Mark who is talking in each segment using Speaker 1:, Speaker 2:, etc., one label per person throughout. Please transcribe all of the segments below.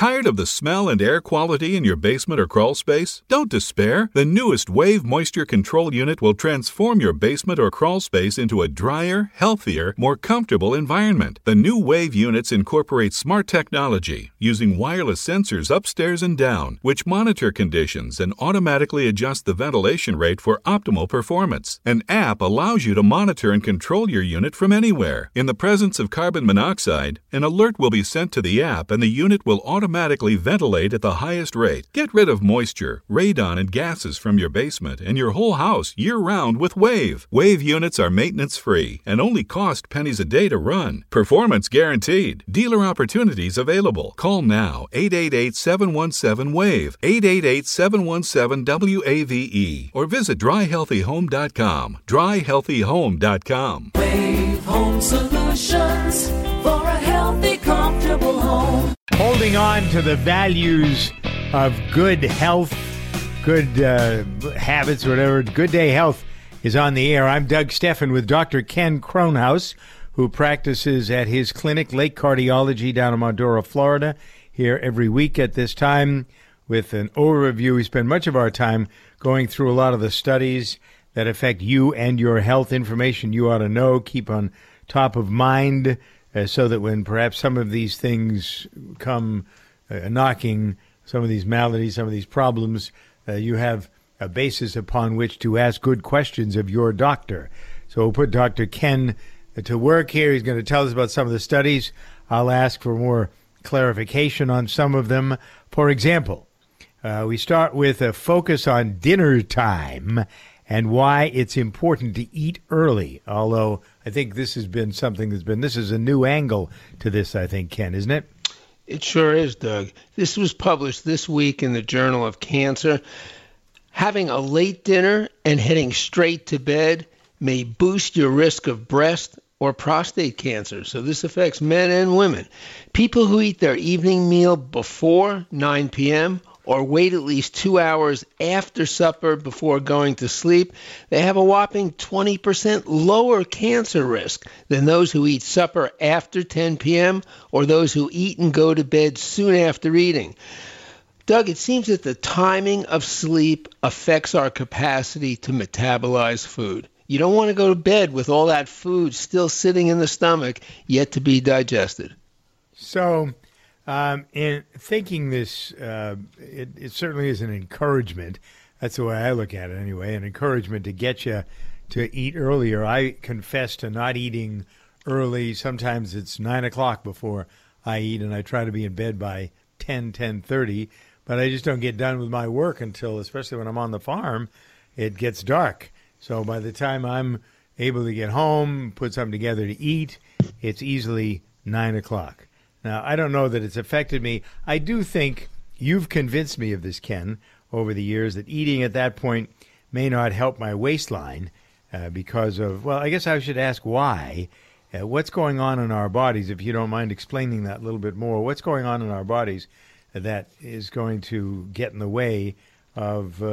Speaker 1: Tired of the smell and air quality in your basement or crawl space? Don't despair. The newest Wave Moisture Control Unit will transform your basement or crawl space into a drier, healthier, more comfortable environment. The new Wave units incorporate smart technology using wireless sensors upstairs and down, which monitor conditions and automatically adjust the ventilation rate for optimal performance. An app allows you to monitor and control your unit from anywhere. In the presence of carbon monoxide, an alert will be sent to the app and the unit will automatically ventilate at the highest rate. Get rid of moisture, radon, and gases from your basement and your whole house year-round with Wave. Wave units are maintenance-free and only cost pennies a day to run. Performance guaranteed. Dealer opportunities available. Call now, 888-717-WAVE, 888-717-WAVE, or visit dryhealthyhome.com, dryhealthyhome.com.
Speaker 2: Wave Home Solutions for a healthy, comfortable home.
Speaker 3: Holding on to the values of good health, good habits, whatever. Good Day Health is on the air. I'm Doug Steffen with Dr. Ken Kronhaus, who practices at his clinic, Lake Cardiology, down in Mondora, Florida, here every week at this time with an overview. We spend much of our time going through a lot of the studies that affect you and your health, information you ought to know, keep on top of mind, so that when perhaps some of these things come knocking, some of these maladies, some of these problems, you have a basis upon which to ask good questions of your doctor. So we'll put Dr. Ken to work here. He's going to tell us about some of the studies. I'll ask for more clarification on some of them. For example, we start with a focus on dinner time and why it's important to eat early, although I think this has been something this is a new angle to this, I think, Ken, isn't it?
Speaker 4: It sure is, Doug. This was published this week in the Journal of Cancer. Having a late dinner and heading straight to bed may boost your risk of breast or prostate cancer. So this affects men and women. People who eat their evening meal before 9 p.m. or wait at least 2 hours after supper before going to sleep, they have a whopping 20% lower cancer risk than those who eat supper after 10 p.m. or those who eat and go to bed soon after eating. Doug, it seems that the timing of sleep affects our capacity to metabolize food. You don't want to go to bed with all that food still sitting in the stomach yet to be digested.
Speaker 3: So, in thinking this, it certainly is an encouragement. That's the way I look at it anyway, an encouragement to get you to eat earlier. I confess to not eating early. Sometimes it's 9 o'clock before I eat, and I try to be in bed by 10:30, but I just don't get done with my work until, especially when I'm on the farm, it gets dark. So by the time I'm able to get home, put something together to eat, it's easily 9 o'clock. Now, I don't know that it's affected me. I do think you've convinced me of this, Ken, over the years, that eating at that point may not help my waistline because of, well, I guess I should ask why. What's going on in our bodies, if you don't mind explaining that a little bit more? What's going on in our bodies that is going to get in the way of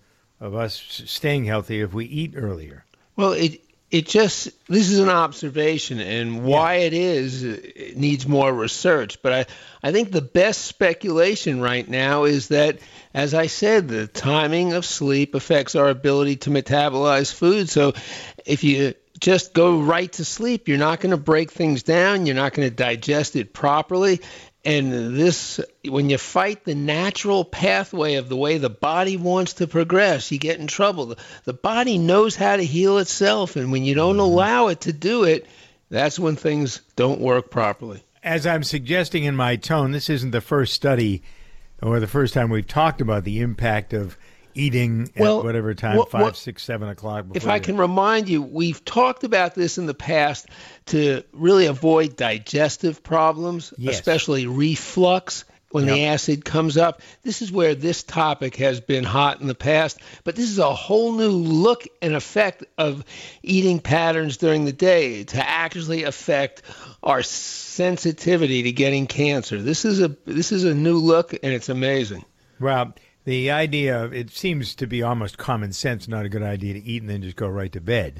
Speaker 3: us staying healthy if we eat earlier?
Speaker 4: Well, this is an observation, and why it is, it needs more research. But I think the best speculation right now is that, as I said, the timing of sleep affects our ability to metabolize food. So if you just go right to sleep, you're not going to break things down, you're not going to digest it properly. And this, when you fight the natural pathway of the way the body wants to progress, you get in trouble. The body knows how to heal itself, and when you don't allow it to do it, that's when things don't work properly.
Speaker 3: As I'm suggesting in my tone, this isn't the first study or the first time we've talked about the impact of eating at whatever time, 5, 6, 7 o'clock.
Speaker 4: If I can remind you, we've talked about this in the past to really avoid digestive problems, especially reflux when the acid comes up. This is where this topic has been hot in the past, but this is a whole new look and effect of eating patterns during the day to actually affect our sensitivity to getting cancer. This is a new look, and it's amazing.
Speaker 3: Well, the idea of it seems to be almost common sense, not a good idea to eat and then just go right to bed.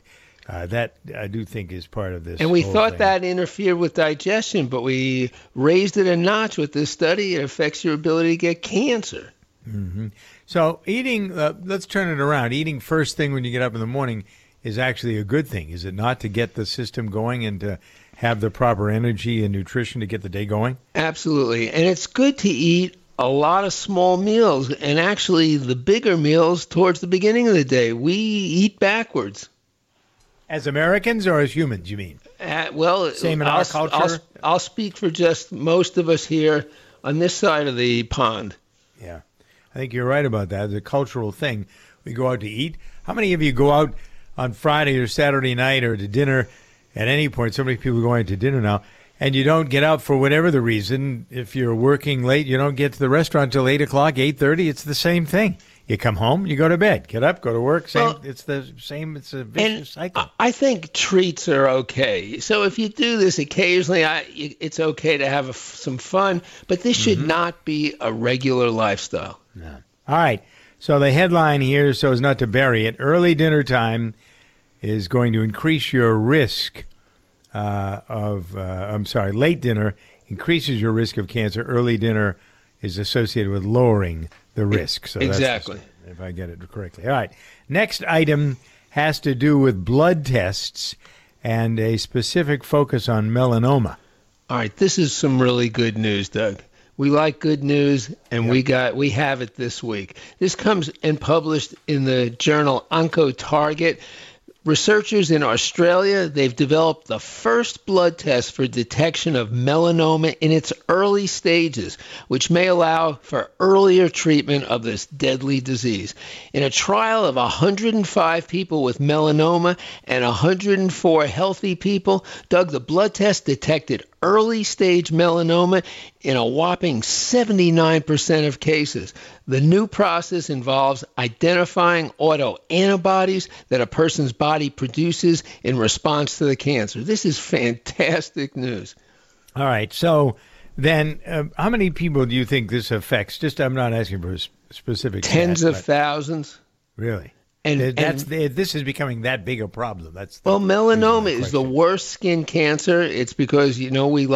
Speaker 3: That I do think is part of this.
Speaker 4: And we
Speaker 3: whole
Speaker 4: thought
Speaker 3: thing.
Speaker 4: that interfered with digestion, but we raised it a notch with this study. It affects your ability to get cancer.
Speaker 3: So eating, let's turn it around. Eating first thing when you get up in the morning is actually a good thing, is it not, to get the system going and to have the proper energy and nutrition to get the day going?
Speaker 4: Absolutely. And it's good to eat a lot of small meals, and actually the bigger meals towards the beginning of the day. We eat backwards.
Speaker 3: As Americans or as humans, you mean?
Speaker 4: Same
Speaker 3: in our culture?
Speaker 4: I'll speak for just most of us here on this side of the pond.
Speaker 3: Yeah. I think you're right about that. It's a cultural thing. We go out to eat. How many of you go out on Friday or Saturday night or to dinner at any point? So many people go out to dinner now, and you don't get out for whatever the reason. If you're working late, you don't get to the restaurant till 8 o'clock, 8:30. It's the same thing. You come home, you go to bed, get up, go to work. It's the same. It's a vicious cycle.
Speaker 4: I think treats are okay. So if you do this occasionally, it's okay to have some fun. But this should not be a regular lifestyle.
Speaker 3: No. All right. So the headline here, so as not to bury it, early dinner time is going to increase your risk late dinner increases your risk of cancer. Early dinner is associated with lowering the risk. So
Speaker 4: exactly.
Speaker 3: If I get it correctly. All right. Next item has to do with blood tests and a specific focus on melanoma.
Speaker 4: All right. This is some really good news, Doug. We like good news, and we have it this week. This comes and published in the journal Oncotarget. Researchers in Australia, they've developed the first blood test for detection of melanoma in its early stages, which may allow for earlier treatment of this deadly disease. In a trial of 105 people with melanoma and 104 healthy people, Doug, the blood test detected early stage melanoma in a whopping 79% of cases. The new process involves identifying autoantibodies that a person's body produces in response to the cancer. This is fantastic news.
Speaker 3: All right. So then how many people do you think this affects? I'm not asking for a specific
Speaker 4: Tens of thousands.
Speaker 3: Really?
Speaker 4: And
Speaker 3: this is becoming that big a problem.
Speaker 4: Melanoma is the worst skin cancer. It's because we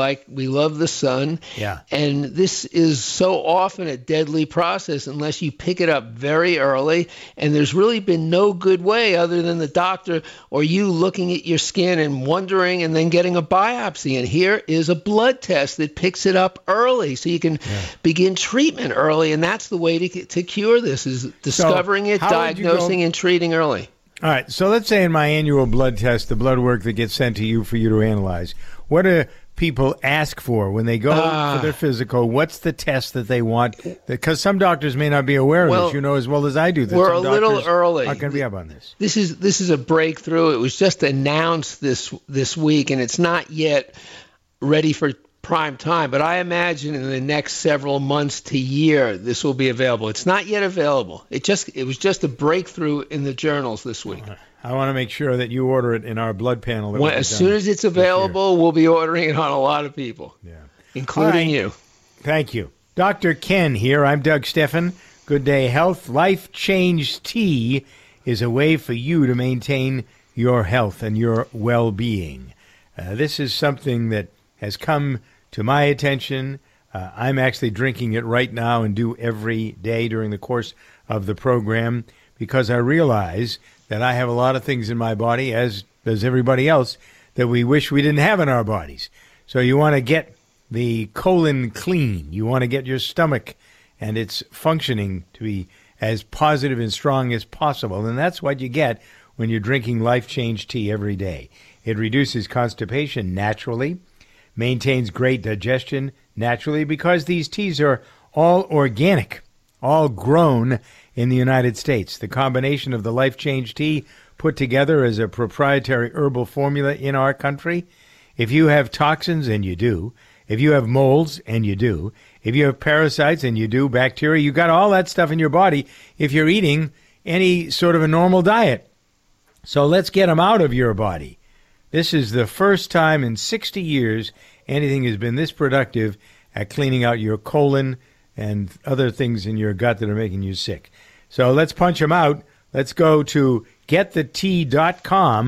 Speaker 4: love the sun.
Speaker 3: Yeah.
Speaker 4: And this is so often a deadly process unless you pick it up very early. And there's really been no good way other than the doctor or you looking at your skin and wondering and then getting a biopsy. And here is a blood test that picks it up early, so you can begin treatment early. And that's the way to cure this: is discovering it, diagnosing, and treating early.
Speaker 3: All right. So let's say in my annual blood test, the blood work that gets sent to you for you to analyze, what do people ask for when they go for their physical? What's the test that they want? Because some doctors may not be aware of this. You know as well as I do that
Speaker 4: we're
Speaker 3: some
Speaker 4: a little early.
Speaker 3: Aren't going to be up on this.
Speaker 4: This is a breakthrough. It was just announced this week, and it's not yet ready for prime time, but I imagine in the next several months to year this will be available. It's not yet available. It was just a breakthrough in the journals this week.
Speaker 3: I want to make sure that you order it in our blood panel.
Speaker 4: As soon as it's available, we'll be ordering it on a lot of people, including you.
Speaker 3: Thank you. Dr. Ken here. I'm Doug Steffen. Good Day Health. Life Change Tea is a way for you to maintain your health and your well-being. This is something that has come to my attention. I'm actually drinking it right now and do every day during the course of the program because I realize that I have a lot of things in my body, as does everybody else, that we wish we didn't have in our bodies. So you want to get the colon clean. You want to get your stomach and its functioning to be as positive and strong as possible. And that's what you get when you're drinking Life Change Tea every day. It reduces constipation naturally, maintains great digestion naturally, because these teas are all organic, all grown in the United States. The combination of the Life Change Tea put together as a proprietary herbal formula in our country. If you have toxins, and you do, if you have molds, and you do, if you have parasites, and you do, bacteria, you got all that stuff in your body if you're eating any sort of a normal diet. So let's get them out of your body. This is the first time in 60 years anything has been this productive at cleaning out your colon and other things in your gut that are making you sick. So let's punch them out. Let's go to getthetea.com.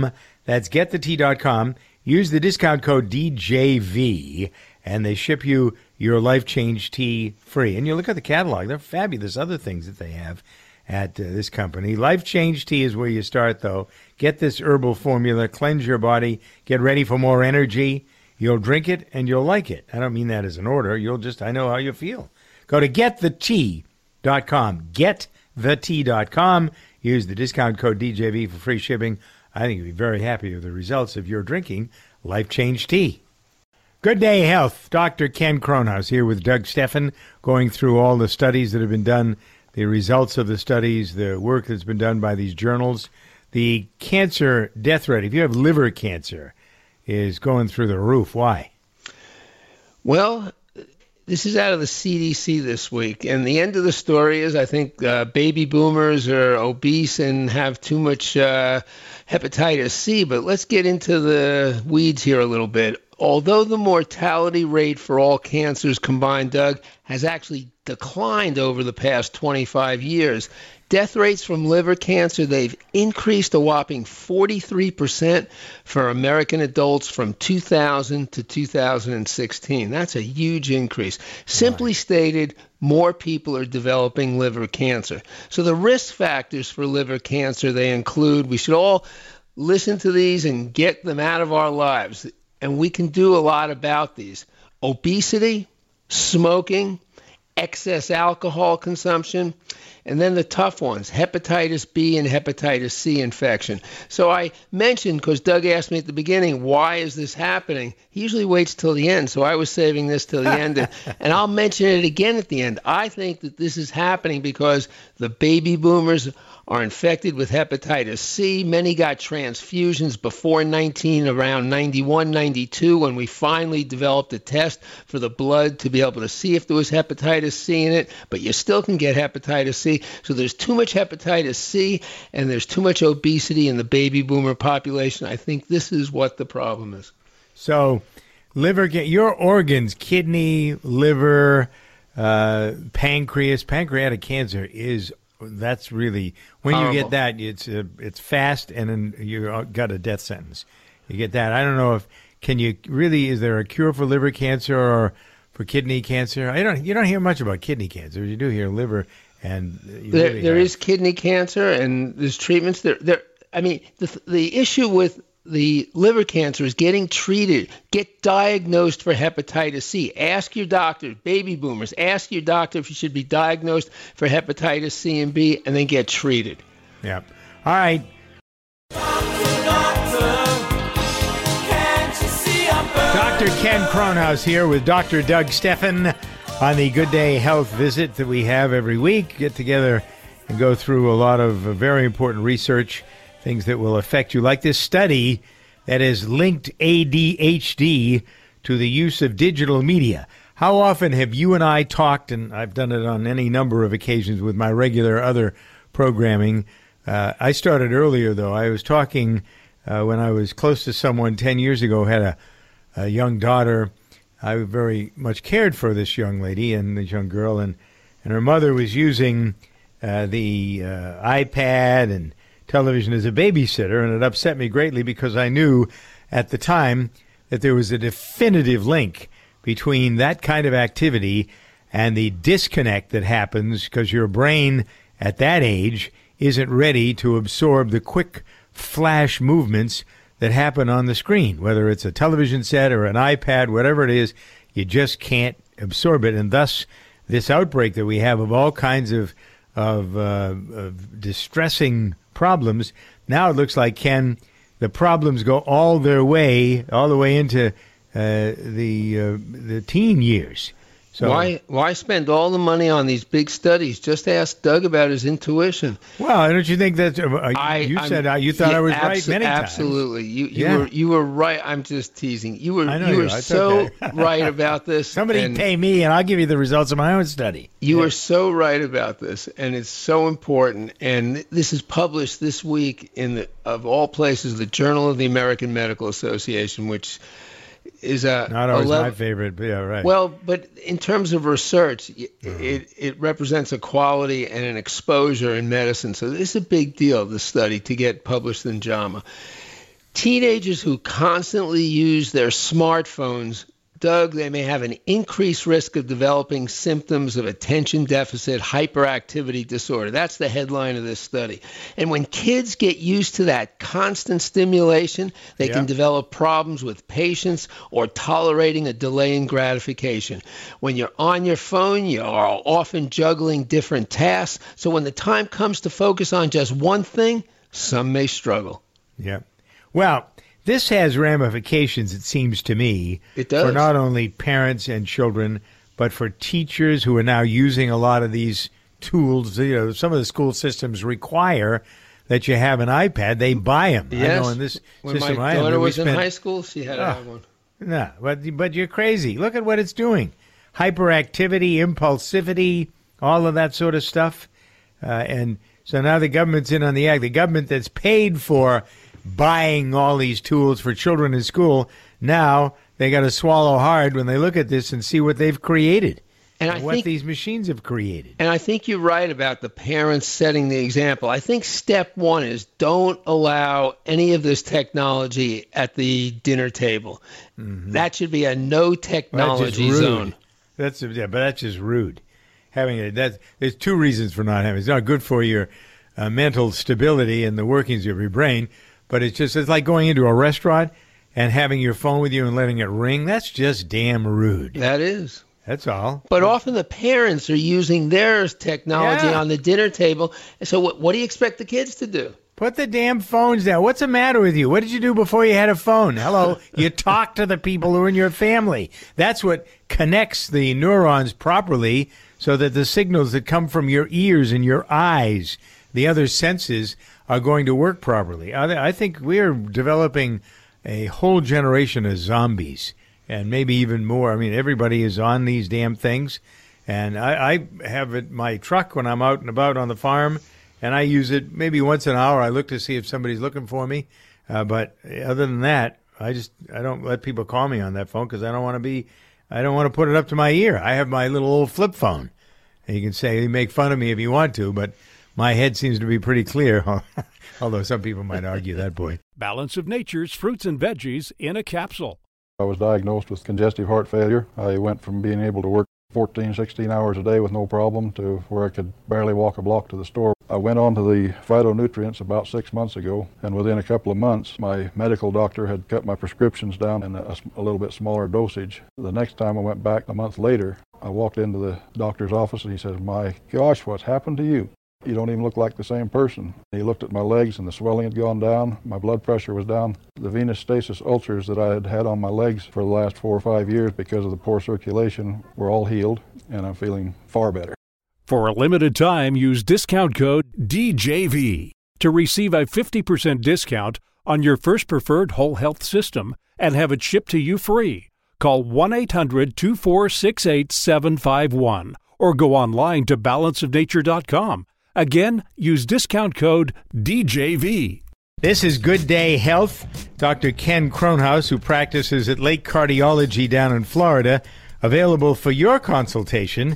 Speaker 3: That's getthetea.com. Use the discount code DJV, and they ship you your Life Change tea free. And you look at the catalog. They're fabulous other things that they have at this company. Life Change tea is where you start, though. Get this herbal formula, cleanse your body, get ready for more energy. You'll drink it, and you'll like it. I don't mean that as an order. I know how you feel. Go to getthetea.com. Getthetea.com. Use the discount code DJV for free shipping. I think you'll be very happy with the results of your drinking Life Change tea. Good Day Health. Dr. Ken Kronhaus here with Doug Steffen, going through all the studies that have been done, the results of the studies, the work that's been done by these journals. The cancer death rate, if you have liver cancer, is going through the roof. Why?
Speaker 4: Well, this is out of the CDC this week, and the end of the story is I think baby boomers are obese and have too much hepatitis C, but let's get into the weeds here a little bit. Although the mortality rate for all cancers combined, Doug, has actually declined over the past 25 years, death rates from liver cancer, they've increased a whopping 43% for American adults from 2000 to 2016. That's a huge increase. Simply stated, more people are developing liver cancer. So the risk factors for liver cancer, they include, we should all listen to these and get them out of our lives. And we can do a lot about these. Obesity, smoking, excess alcohol consumption, and then the tough ones, hepatitis B and hepatitis C infection. So I mentioned, because Doug asked me at the beginning, why is this happening? He usually waits till the end, so I was saving this till the end, and I'll mention it again at the end. I think that this is happening because the baby boomers are infected with hepatitis C. Many got transfusions before around 91, 92, when we finally developed a test for the blood to be able to see if there was hepatitis C in it, but you still can get hepatitis C. So there's too much hepatitis C, and there's too much obesity in the baby boomer population. I think this is what the problem is.
Speaker 3: So your organs, kidney, liver, pancreatic cancer that's really, when
Speaker 4: horrible.
Speaker 3: You get that, it's fast, and then you got a death sentence. You get that. I don't know if is there a cure for liver cancer or for kidney cancer? You don't hear much about kidney cancer. You do hear liver, and
Speaker 4: there is kidney cancer, and there's treatments. The issue with the liver cancer is getting treated. Get diagnosed for hepatitis C. Ask your doctor, baby boomers, ask your doctor if you should be diagnosed for hepatitis C and B, and then get treated.
Speaker 3: Yeah. All right. Dr. Ken Kronhaus here with Dr. Doug Steffen on the Good Day Health visit that we have every week. Get together and go through a lot of very important research, things that will affect you, like this study that has linked ADHD to the use of digital media. How often have you and I talked, and I've done it on any number of occasions with my regular other programming. I started earlier, though. I was talking when I was close to someone 10 years ago, had a young daughter. I very much cared for this young lady and this young girl, and her mother was using the iPad and television as a babysitter, and it upset me greatly because I knew at the time that there was a definitive link between that kind of activity and the disconnect that happens because your brain at that age isn't ready to absorb the quick flash movements that happen on the screen, whether it's a television set or an iPad, whatever it is, you just can't absorb it. And thus, this outbreak that we have of all kinds of distressing problems, now it looks like, Ken, the problems go all the way into the teen years. So
Speaker 4: why spend all the money on these big studies? Just ask Doug about his intuition.
Speaker 3: Well, don't you think that you thought I was right many times?
Speaker 4: Absolutely. You were right. I'm just teasing. You were so right about this.
Speaker 3: Somebody pay me and I'll give you the results of my own study.
Speaker 4: You are so right about this, and it's so important. And this is published this week of all places, the Journal of the American Medical Association, which is
Speaker 3: not always my favorite, but yeah, right.
Speaker 4: Well, but in terms of research, it represents a quality and an exposure in medicine. So this is a big deal, this study, to get published in JAMA. Teenagers who constantly use their smartphones, Doug, they may have an increased risk of developing symptoms of attention deficit hyperactivity disorder. That's the headline of this study. And when kids get used to that constant stimulation, they can develop problems with patience or tolerating a delay in gratification. When you're on your phone, you are often juggling different tasks. So when the time comes to focus on just one thing, some may struggle.
Speaker 3: Yeah. Well, this has ramifications, it seems to me,
Speaker 4: It does.
Speaker 3: for not only parents and children, but for teachers who are now using a lot of these tools. You know, some of the school systems require that you have an iPad. They buy them.
Speaker 4: Yes.
Speaker 3: I know in this
Speaker 4: When
Speaker 3: system
Speaker 4: my
Speaker 3: I am,
Speaker 4: daughter
Speaker 3: we
Speaker 4: was in
Speaker 3: spent-
Speaker 4: high school, she had to have one.
Speaker 3: No, but you're crazy. Look at what it's doing. Hyperactivity, impulsivity, all of that sort of stuff. And so now the government's in on the act. The government that's paid for buying all these tools for children in school, now they got to swallow hard when they look at this and see what they've created
Speaker 4: And
Speaker 3: and
Speaker 4: I
Speaker 3: what
Speaker 4: think
Speaker 3: these machines have created.
Speaker 4: And I think you're right about the parents setting the example. I think step one is don't allow any of this technology at the dinner table. That should be a no technology zone.
Speaker 3: But that's just rude. Having it, there's two reasons for not having it. It's not good for your mental stability and the workings of your brain, but it's like going into a restaurant and having your phone with you and letting it ring. That's just damn rude.
Speaker 4: That is.
Speaker 3: That's all.
Speaker 4: But often the parents are using their technology
Speaker 3: Yeah.
Speaker 4: on the dinner table. So what do you expect the kids to do?
Speaker 3: Put the damn phones down. What's the matter with you? What did you do before you had a phone? Hello, you talk to the people who are in your family. That's what connects the neurons properly so that the signals that come from your ears and your eyes, the other senses, are going to work properly. I think we're developing a whole generation of zombies, and maybe even more. I mean, everybody is on these damn things, and I have it my truck when I'm out and about on the farm, and I use it maybe once an hour. I look to see if somebody's looking for me, but other than that, I don't let people call me on that phone because I don't want to put it up to my ear. I have my little old flip phone, and you can say you make fun of me if you want to, but my head seems to be pretty clear, although some people might argue that point.
Speaker 5: Balance of Nature's fruits and veggies in a capsule.
Speaker 6: I was diagnosed with congestive heart failure. I went from being able to work 14, 16 hours a day with no problem to where I could barely walk a block to the store. I went on to the phytonutrients about 6 months ago, and within a couple of months, my medical doctor had cut my prescriptions down in a little bit smaller dosage. The next time I went back a month later, I walked into the doctor's office and he said, "My gosh, what's happened to you? You don't even look like the same person." He looked at my legs and the swelling had gone down. My blood pressure was down. The venous stasis ulcers that I had had on my legs for the last 4 or 5 years because of the poor circulation were all healed, and I'm feeling far better.
Speaker 5: For a limited time, use discount code DJV to receive a 50% discount on your first preferred whole health system and have it shipped to you free. Call 1-800-246-8751 or go online to balanceofnature.com. Again, use discount code DJV.
Speaker 3: This is Good Day Health. Dr. Ken Kronhaus, who practices at Lake Cardiology down in Florida, available for your consultation.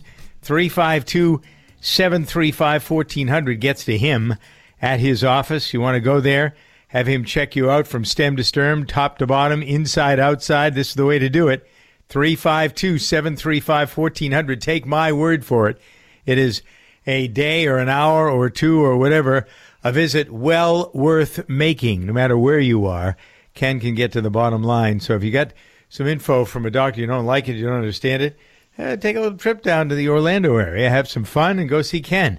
Speaker 3: 352-735-1400 gets to him at his office. You want to go there, have him check you out from stem to stern, top to bottom, inside, outside. This is the way to do it. 352-735-1400. Take my word for it. It is a day or an hour or two or whatever, a visit well worth making, no matter where you are. Ken can get to the bottom line. So if you got some info from a doctor, you don't like it, you don't understand it, take a little trip down to the Orlando area, have some fun, and go see Ken.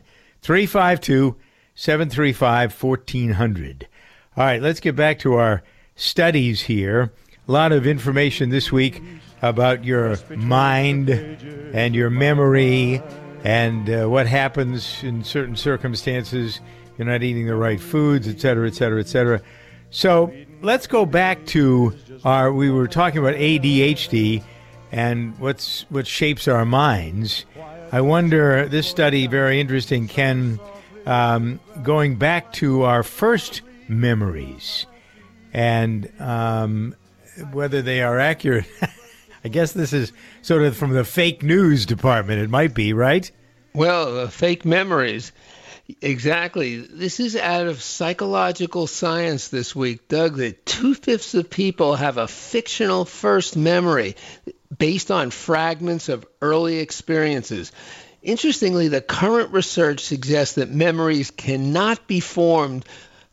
Speaker 3: 352-735-1400. All right, let's get back to our studies here. A lot of information this week about your mind and your memory and what happens in certain circumstances. You're not eating the right foods, et cetera, et cetera, et cetera. So let's go back to we were talking about ADHD and what shapes our minds. I wonder, this study, very interesting, Ken, going back to our first memories and whether they are accurate. I guess this is sort of from the fake news department. It might be, right?
Speaker 4: Well, fake memories. Exactly. This is out of Psychological Science this week, Doug, that 2/5 of people have a fictional first memory based on fragments of early experiences. Interestingly, the current research suggests that memories cannot be formed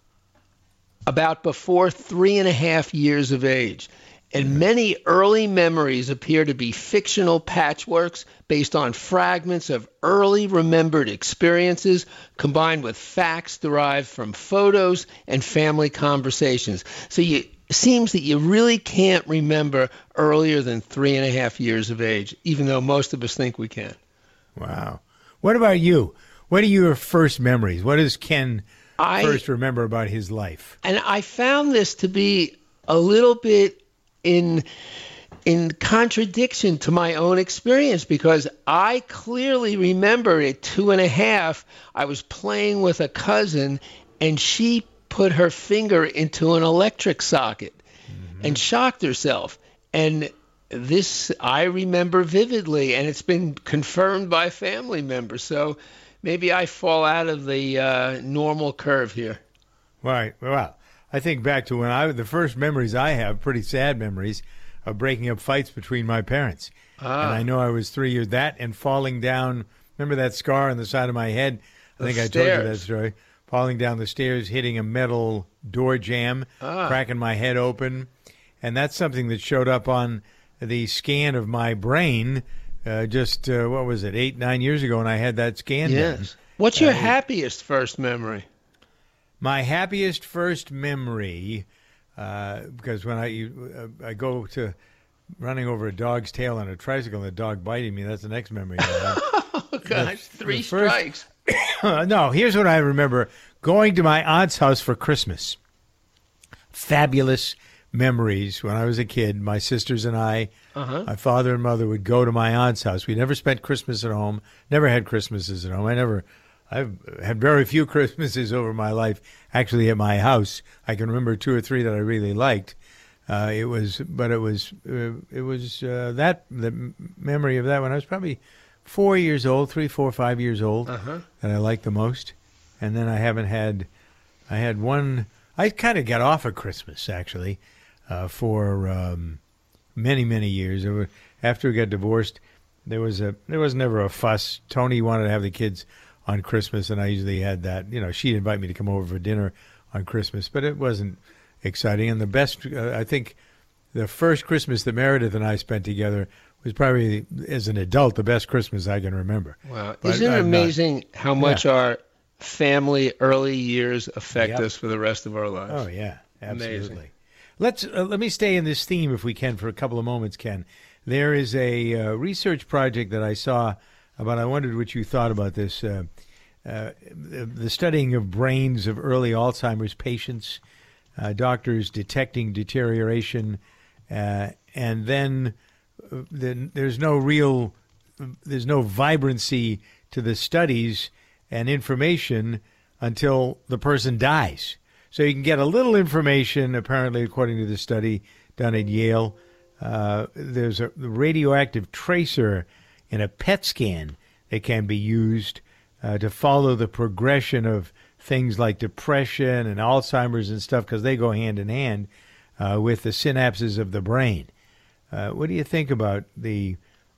Speaker 4: about before 3.5 years of age. And many early memories appear to be fictional patchworks based on fragments of early remembered experiences combined with facts derived from photos and family conversations. So it seems that you really can't remember earlier than 3.5 years of age, even though most of us think we can.
Speaker 3: Wow. What about you? What are your first memories? What does Ken first remember about his life?
Speaker 4: And I found this to be a little bit in contradiction to my own experience, because I clearly remember at 2.5, I was playing with a cousin and she put her finger into an electric socket and shocked herself. And this I remember vividly, and it's been confirmed by family members. So maybe I fall out of the normal curve here.
Speaker 3: Right. Well, I think back to when the first memories I have, pretty sad memories, of breaking up fights between my parents. And I know I was 3 years, that and falling down. Remember that scar on the side of my head? I think I told you that story. Falling down the stairs, hitting a metal door jamb, cracking my head open. And that's something that showed up on the scan of my brain what was it, 8-9 years ago when I had that scan done.
Speaker 4: What's your happiest first memory?
Speaker 3: My happiest first memory, because when I go to running over a dog's tail on a tricycle and the dog biting me, that's the next memory I have.
Speaker 4: Oh, gosh, three strikes.
Speaker 3: No, here's what I remember. Going to my aunt's house for Christmas. Fabulous memories when I was a kid. My sisters and I, my father and mother would go to my aunt's house. We never spent Christmas at home, never had Christmases at home. I've had very few Christmases over my life, actually, at my house. I can remember 2 or 3 that I really liked. The memory of that when I was probably 4 years old, 3, 4, 5 years old, that I liked the most. And then I had one, I kind of got off of Christmas, actually, for many, many years. After we got divorced, there was never a fuss. Tony wanted to have the kids on Christmas, and I usually had that. She'd invite me to come over for dinner on Christmas, but it wasn't exciting. And the best, I think, the first Christmas that Meredith and I spent together was probably, as an adult, the best Christmas I can remember.
Speaker 4: Wow. Isn't it amazing how much our family early years affect us for the rest of our lives?
Speaker 3: Oh, yeah, absolutely.
Speaker 4: Amazing.
Speaker 3: Let me stay in this theme, if we can, for a couple of moments, Ken. There is a research project that I saw about, I wondered what you thought about this, the studying of brains of early Alzheimer's patients, doctors detecting deterioration, and then there's no vibrancy to the studies and information until the person dies. So you can get a little information, apparently, according to the study done at Yale. There's a radioactive tracer in a PET scan that can be used to follow the progression of things like depression and Alzheimer's and stuff, because they go hand in hand with the synapses of the brain. What do you think about this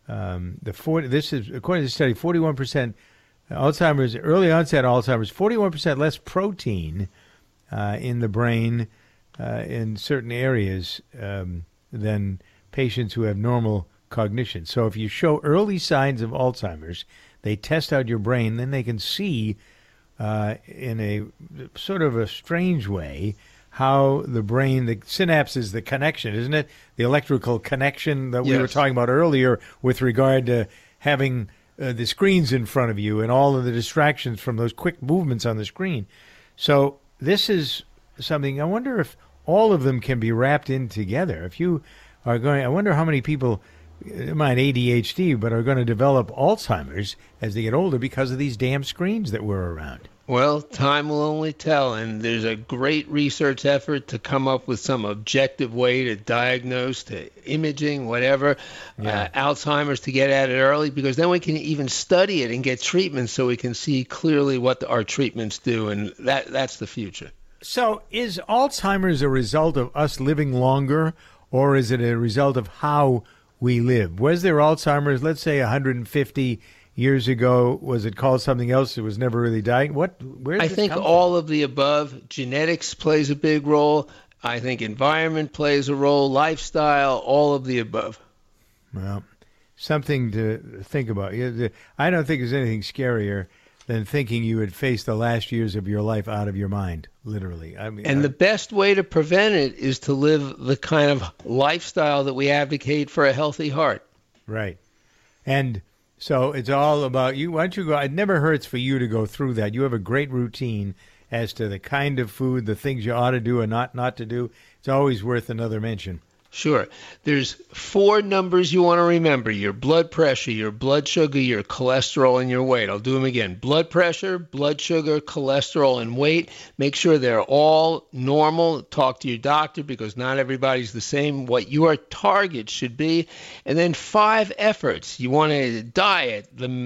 Speaker 3: is, according to the study, 41% Alzheimer's, early onset Alzheimer's, 41% less protein in the brain in certain areas than patients who have normal cognition. So if you show early signs of Alzheimer's, they test out your brain, then they can see in a sort of a strange way how the brain, the synapses, the connection, isn't it? The electrical connection that we were talking about earlier with regard to having the screens in front of you and all of the distractions from those quick movements on the screen. So this is something, I wonder if all of them can be wrapped in together. If you are going, I wonder how many people, mind ADHD, but are going to develop Alzheimer's as they get older because of these damn screens that were around.
Speaker 4: Well, time will only tell, and there's a great research effort to come up with some objective way to diagnose, to imaging, whatever, Alzheimer's, to get at it early, because then we can even study it and get treatments so we can see clearly what our treatments do, and that's the future.
Speaker 3: So is Alzheimer's a result of us living longer, or is it a result of how we live? Was there Alzheimer's, let's say, 150 years ago? Was it called something else? It was never really diagnosed.
Speaker 4: I think all of the above. Genetics plays a big role. I think environment plays a role, lifestyle, all of the above.
Speaker 3: Well, something to think about. I don't think there's anything scarier than thinking you would face the last years of your life out of your mind, literally. I mean,
Speaker 4: and the best way to prevent it is to live the kind of lifestyle that we advocate for a healthy heart.
Speaker 3: Right. And so it's all about you. Why don't you go? It never hurts for you to go through that. You have a great routine as to the kind of food, the things you ought to do and not to do. It's always worth another mention.
Speaker 4: Sure. There's 4 numbers you want to remember: your blood pressure, your blood sugar, your cholesterol, and your weight. I'll do them again. Blood pressure, blood sugar, cholesterol, and weight. Make sure they're all normal. Talk to your doctor, because not everybody's the same. What your target should be. And then 5 efforts. You want to diet.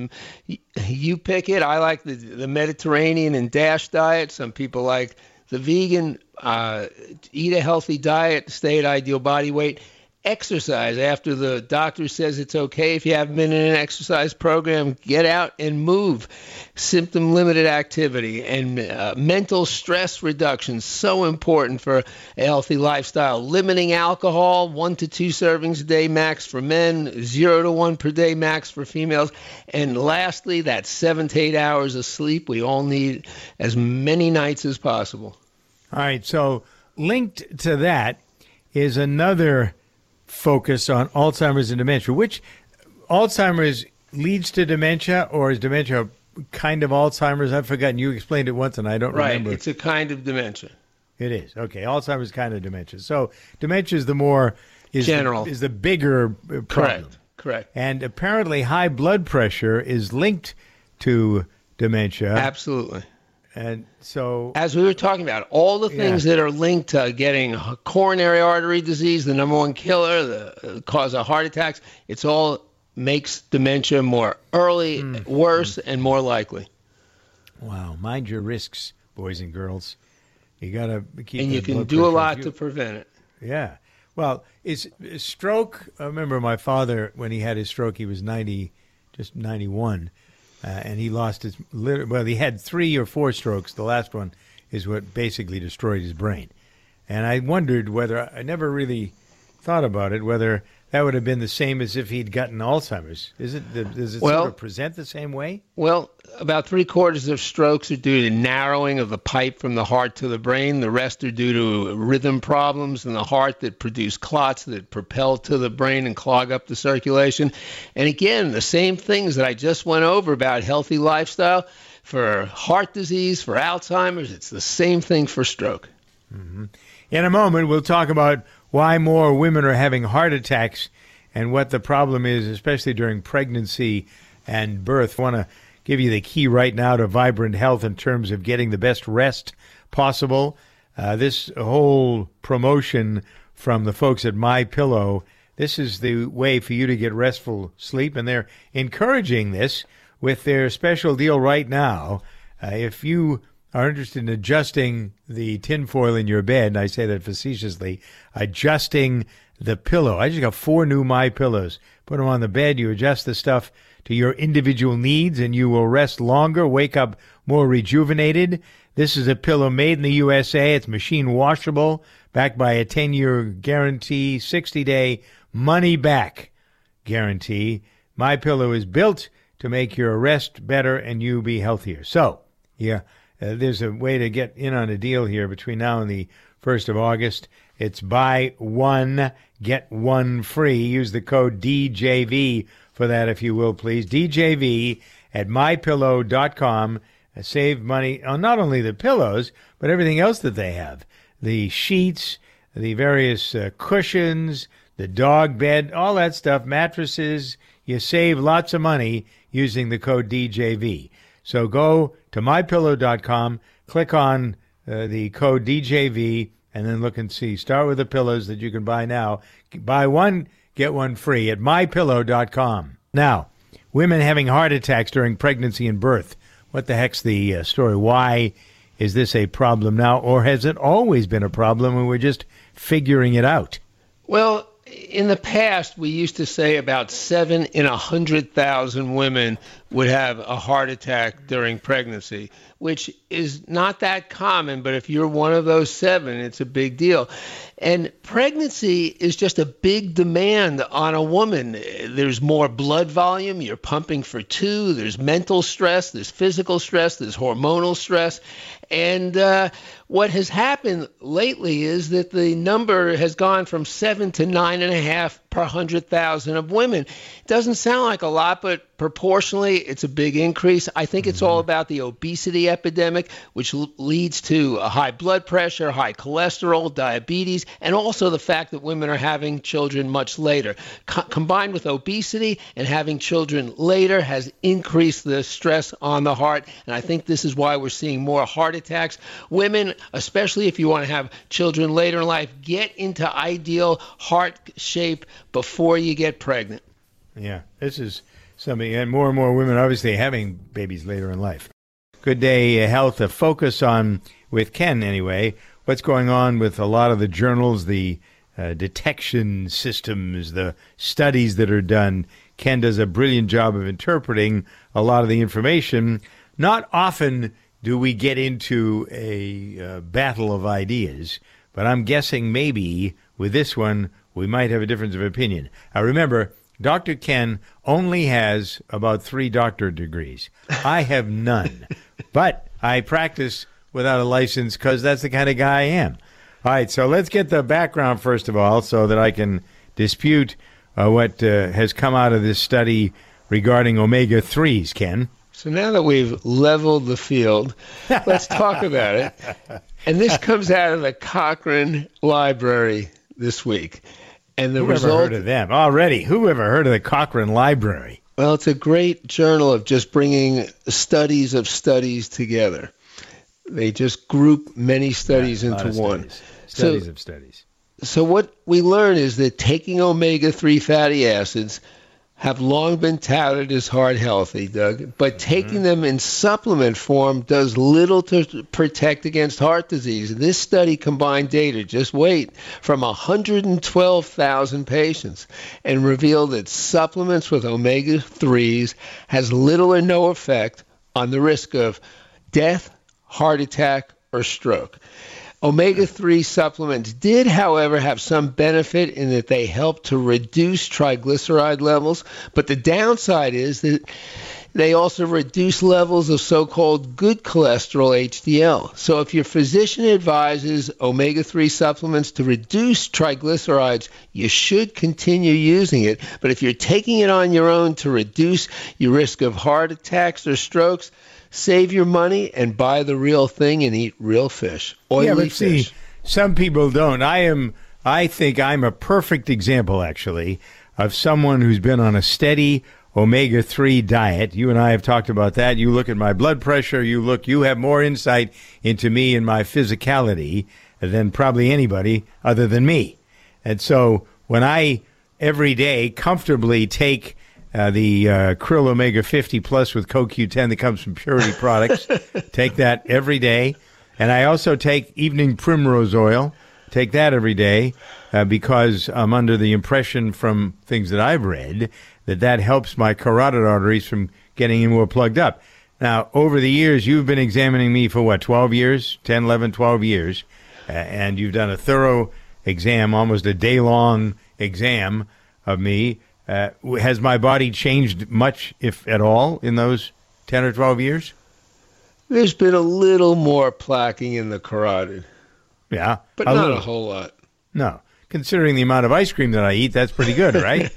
Speaker 4: You pick it. I like the Mediterranean and DASH diet. Some people like the vegan. Eat a healthy diet, stay at ideal body weight. Exercise after the doctor says it's okay. If you haven't been in an exercise program, get out and move. Symptom-limited activity and mental stress reduction, so important for a healthy lifestyle. Limiting alcohol, 1 to 2 servings a day max for men, 0 to 1 per day max for females. And lastly, that 7 to 8 hours of sleep. We all need as many nights as possible.
Speaker 3: All right, so linked to that is another focus on Alzheimer's and dementia. Which Alzheimer's leads to dementia, or is dementia kind of Alzheimer's? I've forgotten. You explained it once, and I don't remember.
Speaker 4: Right, it's a kind of dementia.
Speaker 3: It is. Okay, Alzheimer's kind of dementia. So dementia is the more
Speaker 4: general,
Speaker 3: is the bigger problem.
Speaker 4: Correct.
Speaker 3: And apparently high blood pressure is linked to dementia.
Speaker 4: Absolutely.
Speaker 3: And so,
Speaker 4: as we were talking about, all the things that are linked to getting coronary artery disease, the number one killer, the cause of heart attacks, it's all makes dementia more early, worse, and more likely.
Speaker 3: Wow. Mind your risks, boys and girls. You got to keep.
Speaker 4: And you can do a lot to prevent it.
Speaker 3: Yeah. Well, is stroke, I remember my father, when he had his stroke, he was 91. And he lost his, he had 3 or 4 strokes. The last one is what basically destroyed his brain. And I wondered whether, I never really thought about it, whether that would have been the same as if he'd gotten Alzheimer's. Does it sort of present the same way?
Speaker 4: Well, about 3/4 of strokes are due to narrowing of the pipe from the heart to the brain. The rest are due to rhythm problems in the heart that produce clots that propel to the brain and clog up the circulation. And again, the same things that I just went over about healthy lifestyle for heart disease, for Alzheimer's, it's the same thing for stroke.
Speaker 3: Mm-hmm. In a moment, we'll talk about why more women are having heart attacks and what the problem is, especially during pregnancy and birth. I want to give you the key right now to vibrant health in terms of getting the best rest possible. This whole promotion from the folks at MyPillow, this is the way for you to get restful sleep, and they're encouraging this with their special deal right now. If you are interested in adjusting the tinfoil in your bed, and I say that facetiously, adjusting the pillow. I just got 4 new MyPillows. Put them on the bed. You adjust the stuff to your individual needs, and you will rest longer, wake up more rejuvenated. This is a pillow made in the USA. It's machine washable, backed by a 10-year guarantee, 60-day money-back guarantee. MyPillow is built to make your rest better and you be healthier. So, there's a way to get in on a deal here between now and the 1st of August. It's buy one, get one free. Use the code DJV for that, if you will, please. DJV at MyPillow.com. Save money on not only the pillows, but everything else that they have. The sheets, the various cushions, the dog bed, all that stuff, mattresses. You save lots of money using the code DJV. So go to mypillow.com, click on the code DJV, and then look and see. Start with the pillows that you can buy now. Buy one, get one free at mypillow.com. Now, women having heart attacks during pregnancy and birth. What the heck's the story? Why is this a problem now, or has it always been a problem and we're just figuring it out?
Speaker 4: Well, in the past, we used to say about 7 in 100,000 women would have a heart attack during pregnancy, which is not that common, but if you're one of those 7, it's a big deal. And pregnancy is just a big demand on a woman. There's more blood volume, you're pumping for 2, there's mental stress, there's physical stress, there's hormonal stress. And what has happened lately is that the number has gone from 7 to 9.5 per 100,000 of women. It doesn't sound like a lot, but proportionally, it's a big increase. I think it's all about the obesity epidemic, which leads to a high blood pressure, high cholesterol, diabetes, and also the fact that women are having children much later. Combined with obesity and having children later has increased the stress on the heart, and I think this is why we're seeing more heart attacks. Women, especially if you want to have children later in life, get into ideal heart shape before you get pregnant.
Speaker 3: Yeah, this is something, and more women obviously having babies later in life. Good Day Health, a focus on, with Ken anyway, what's going on with a lot of the journals, the detection systems, the studies that are done. Ken does a brilliant job of interpreting a lot of the information. Not often do we get into a battle of ideas, but I'm guessing maybe with this one we might have a difference of opinion. Now remember, Dr. Ken only has about 3 doctorate degrees. I have none, but I practice without a license because that's the kind of guy I am. All right, so let's get the background first of all so that I can dispute what has come out of this study regarding omega-3s, Ken.
Speaker 4: So now that we've leveled the field, let's talk about it. And this comes out of the Cochrane Library this week. And the
Speaker 3: Who ever heard of them already? Who ever heard of the Cochrane Library?
Speaker 4: Well, it's a great journal of just bringing studies of studies together. They just group many studies into one.
Speaker 3: Studies of studies.
Speaker 4: So what we learn is that taking omega-3 fatty acids have long been touted as heart healthy, Doug, but taking them in supplement form does little to protect against heart disease. This study combined data, just wait, from 112,000 patients and revealed that supplements with omega-3s has little or no effect on the risk of death, heart attack, or stroke. Omega-3 supplements did, however, have some benefit in that they help to reduce triglyceride levels, but the downside is that they also reduce levels of so-called good cholesterol, HDL. So if your physician advises omega-3 supplements to reduce triglycerides, you should continue using it. But if you're taking it on your own to reduce your risk of heart attacks or strokes, save your money and buy the real thing and eat real fish. Oily fish.
Speaker 3: See, some people don't. I think I'm a perfect example, actually, of someone who's been on a steady omega-3 diet. You and I have talked about that. You look at my blood pressure. You have more insight into me and my physicality than probably anybody other than me. And so when I every day comfortably take the Krill Omega 50 Plus with CoQ10 that comes from Purity Products. Take that every day. And I also take evening primrose oil. Take that every day because I'm under the impression from things that I've read that helps my carotid arteries from getting any more plugged up. Now, over the years, you've been examining me for 12 years, 10, 11, 12 years, and you've done a thorough exam, almost a day-long exam of me. Has my body changed much, if at all, in those 10 or 12 years?
Speaker 4: There's been a little more plaquing in the carotid.
Speaker 3: Yeah.
Speaker 4: But not a whole lot.
Speaker 3: No. Considering the amount of ice cream that I eat, that's pretty good, right?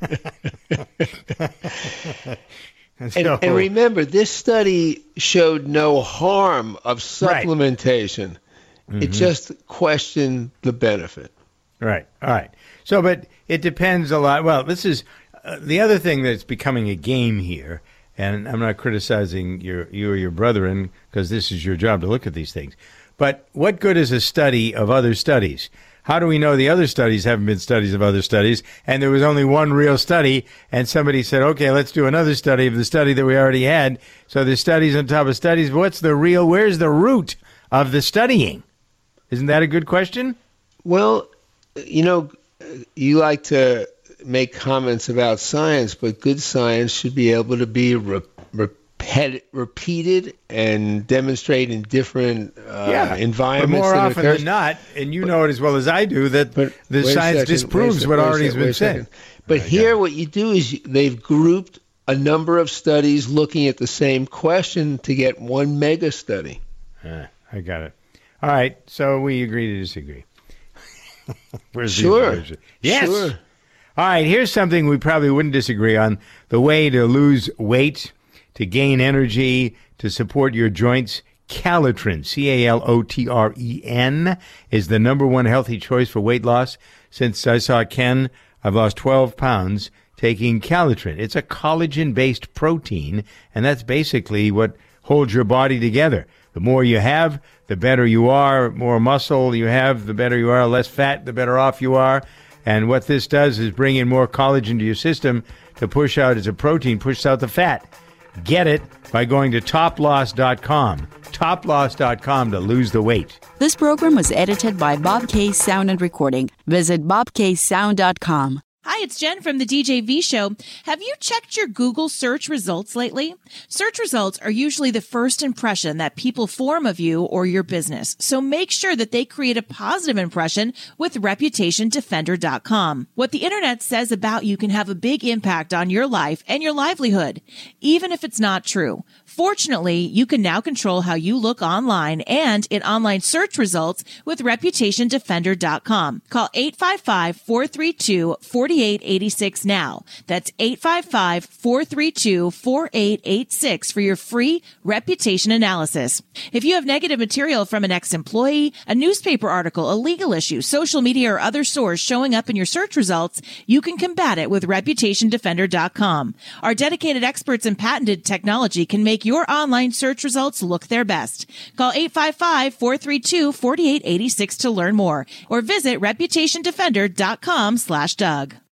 Speaker 4: And remember, this study showed no harm of supplementation. Right. It just questioned the benefit.
Speaker 3: Right. All right. So, but it depends a lot. Well, this is the other thing that's becoming a game here, And I'm not criticizing you or your brethren, because this is your job to look at these things. But what good is a study of other studies? How do we know the other studies haven't been studies of other studies, and there was only one real study, and somebody said, okay, let's do another study of the study that we already had. So there's studies on top of studies. Where's the root of the studying? Isn't that a good question?
Speaker 4: Well, you like to make comments about science, but good science should be able to be repeated and demonstrate in different environments.
Speaker 3: But more often than not, and you know it as well as I do, that the science disproves what already has been said.
Speaker 4: But here what you do is they've grouped a number of studies looking at the same question to get one mega study.
Speaker 3: I got it. All right, so we agree to disagree.
Speaker 4: Sure.
Speaker 3: Yes.
Speaker 4: Sure.
Speaker 3: All right, here's something we probably wouldn't disagree on. The way to lose weight, to gain energy, to support your joints. Calitrin, Calotren, is the number one healthy choice for weight loss. Since I saw Ken, I've lost 12 pounds taking Calitrin. It's a collagen-based protein, and that's basically what holds your body together. The more you have, the better you are. More muscle you have, the better you are. Less fat, the better off you are. And what this does is bring in more collagen to your system to push out, as a protein, pushes out the fat. Get it by going to toploss.com. Toploss.com to lose the weight.
Speaker 7: This program was edited by Bob K. Sound and Recording. Visit bobksound.com.
Speaker 8: Hi, it's Jen from the DJV Show. Have you checked your Google search results lately? Search results are usually the first impression that people form of you or your business. So make sure that they create a positive impression with ReputationDefender.com. What the internet says about you can have a big impact on your life and your livelihood, even if it's not true. Fortunately, you can now control how you look online and in online search results with ReputationDefender.com. Call 855-432-4886 now. That's 855-432-4886 for your free reputation analysis. If you have negative material from an ex-employee, a newspaper article, a legal issue, social media, or other source showing up in your search results, you can combat it with ReputationDefender.com. Our dedicated experts in patented technology can make your online search results look their best. Call 855-432-4886 to learn more, or visit ReputationDefender.com/Doug.